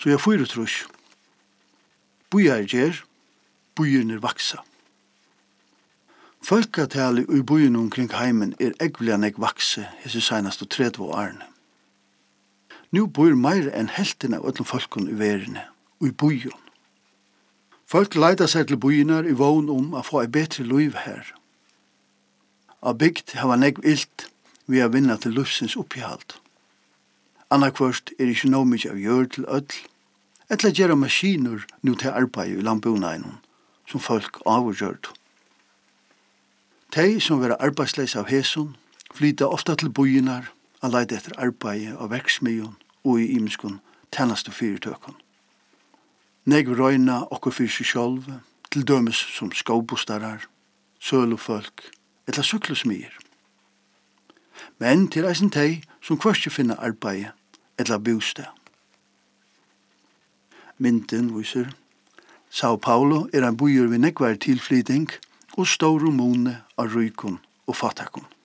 Så jeg fyrer trus. Bujar gjer, bujerne vaksa. Folketallet i byen omkring heimen egvelig vakse hese senast og 30 årene. Nu bor meir enn helten av öllum folkene i verene, og i byen. Folk leida seg til bynar i vogn å få et bedre liv her. Av bygd hava negv ilt vi å vinna til livsins oppihald. Annarkvørst ikkje no mykje av gjør til öll, etla gjerra maskiner nu til arbeid i landbunægnen, som folk avgjørt. Tei som vera arbeidsleis av hesun, flyta ofta til bynar a leida etter arbeid av verksmion og i imskun tennastu fyrirtøkun. Negv røyna okkur fyrir seg sjálv, til dømes som skóbustarar, sölufolk, etla syklusmyr. Men til eisen tei som hverskje finna arbeid, etla bostad. Mynden viser, Sao Paulo ein bujur vi negvar tilflyting og stor mone av rykun og fattakun.